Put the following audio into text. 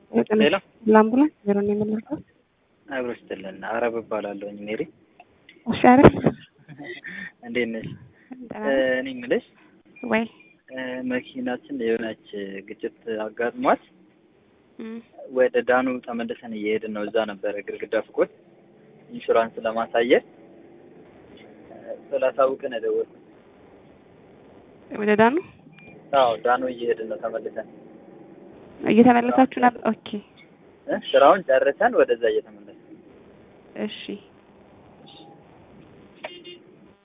ሌላ ለአምቡላንስ ዜሮ ነው የምንልከው። አብሮስትልን አረብ እባላለሁኝ ሜሪ። እሺ አይደል? እንዴት ነሽ? እኔ የምልሽ ወይ መኪናችን የሆነች ግጭት አጋጥሟት ወደ ዳኑ ተመልሰን እየሄድን ነው። እዛ ነበረ ግድግዳ ፍቆት ኢንሹራንስ ለማሳየት ስላሳውቅን ደወልኩት። ወደ ዳኑ? አዎ ዳኑ እየሄድን ነው ተመልሰን። እየተመለሳችሁ ነበር? ኦኬ ስራውን ጨርሰን ወደዛ እየተመለስን። እሺ